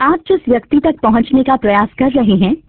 आप जिस व्यक्ति तक पहुंचने का प्रयास कर रहे हैं